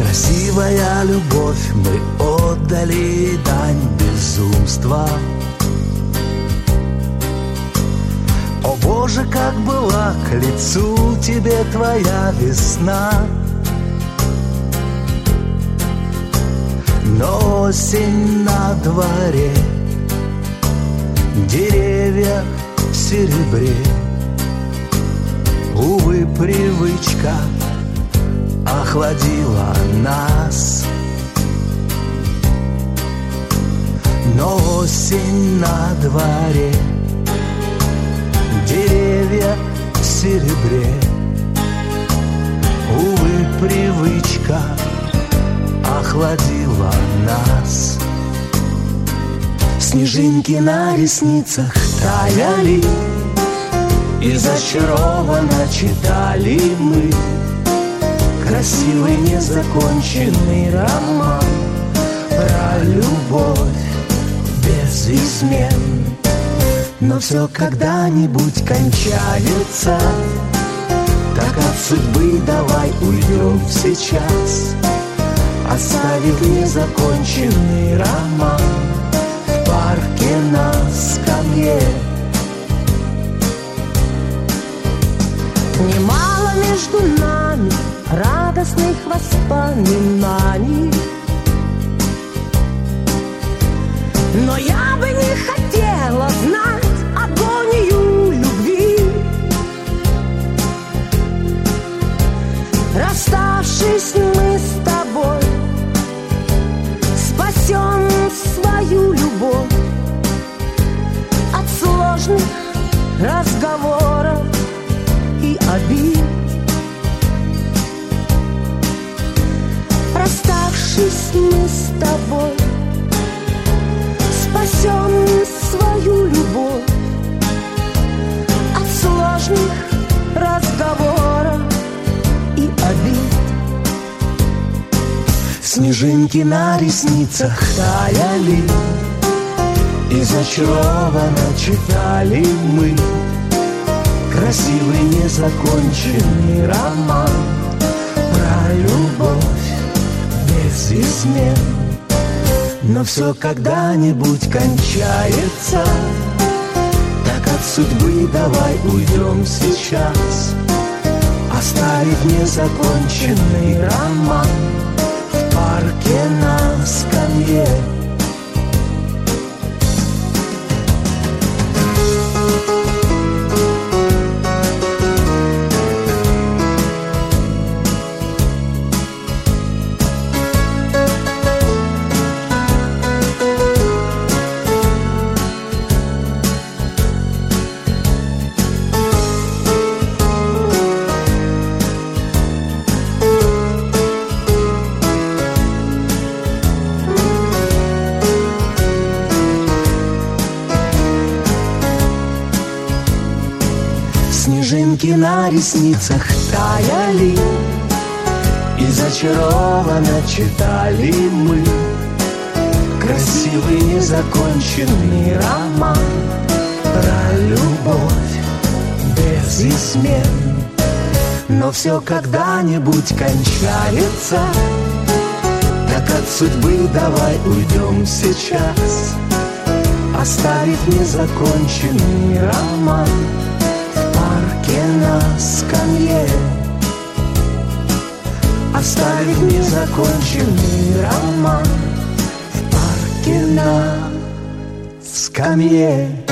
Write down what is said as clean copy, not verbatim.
Красивая любовь, мы отдали дань безумства. О Боже, как была к лицу тебе твоя весна. Но осень на дворе, деревья в серебре. Увы, привычка охладила нас. Но осень на дворе, деревья в серебре. Увы, привычка охладила нас. Снежинки на ресницах таяли, и зачарованно читали мы красивый незаконченный роман про любовь без измен. Но все когда-нибудь кончается, так от судьбы давай уйдем сейчас, оставив незаконченный роман в парке на скамье. Немало между нами радостных воспоминаний, но я бы не хотела знать агонию любви. Расставшись мы с тобой, спасем свою любовь от сложных разговоров и обид. Расставшись мы с тобой, спасем свою любовь от сложных разговоров и обид. Снежинки на ресницах таяли, и зачарованно читали мы красивый незаконченный роман про любовь без измен. Но все когда-нибудь кончается, так от судьбы давай уйдем сейчас, оставив незаконченный роман в парке на скамье. Снежинки на ресницах таяли, и зачарованно читали мы красивый незаконченный роман про любовь без измен. Но все когда-нибудь кончается, так от судьбы давай уйдем сейчас, оставив незаконченный роман на скамье. Оставив незаконченный роман в парке на скамье.